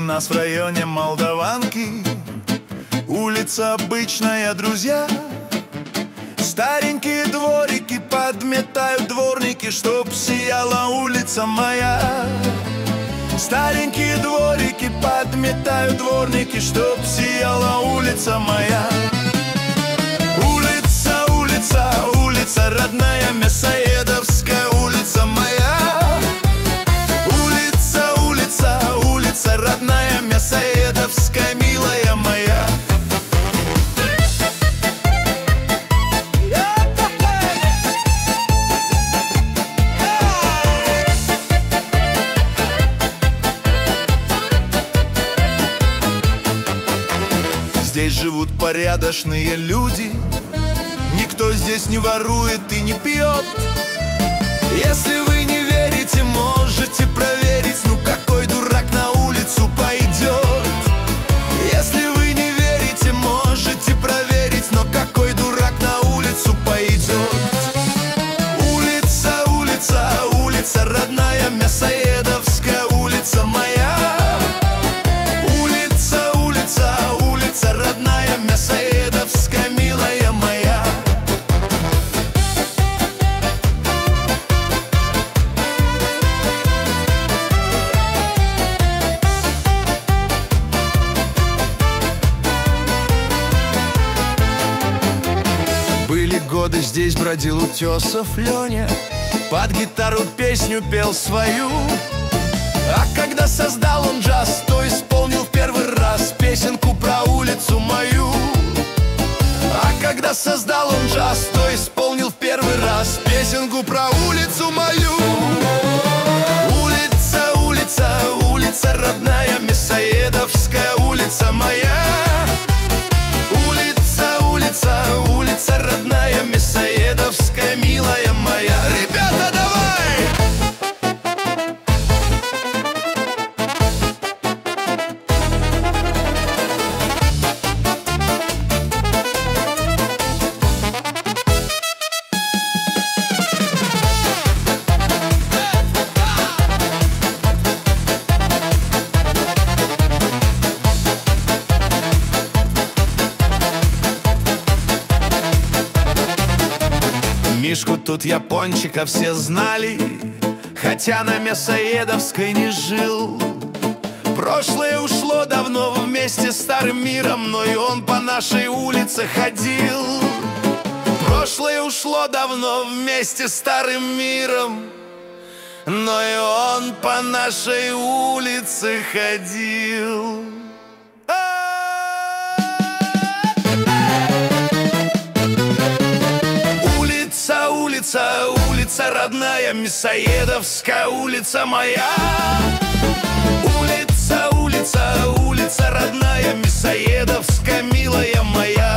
нас в районе Молдаванки. Улица обычная, друзья. Старенькие дворики подметают дворники, чтоб сияла улица моя. Старенькие дворики подметают дворники, чтоб сияла улица моя. Улица, улица, улица родная, Мясоедовская улица моя. Улица, улица, улица родная, Мясоедовская, милая моя. Здесь живут порядочные люди, никто здесь не ворует и не пьет. Если вы не верите, можете проверить, ну какой дурак на улицу пойдет. Если вы не верите, можете проверить, но какой дурак на улицу пойдет. Улица, улица, улица родная, Мясоедовская улица моя. Улица, улица, улица родная, Мясоедовская, милая моя. Были годы, здесь бродил Утесов Леня, под гитару песню пел свою. А когда создал он джаз, то исполнил в первый раз песенку про улицу мою. А когда создал он джаз, то исполнил в первый раз песенку про улицу мою. Улица, улица, улица родная, Мясоедовская улица моя. Улица, улица, улица родная, Мясоедовская, милая моя. Ребята, давай! Мишку тут Япончика все знали, хотя на Мясоедовской не жил. Прошлое ушло давно вместе с старым миром, но и он по нашей улице ходил. Прошлое ушло давно вместе с старым миром, но и он по нашей улице ходил. Улица, улица родная, Мясоедовская улица моя. Улица, улица, улица родная, Мясоедовская, милая моя.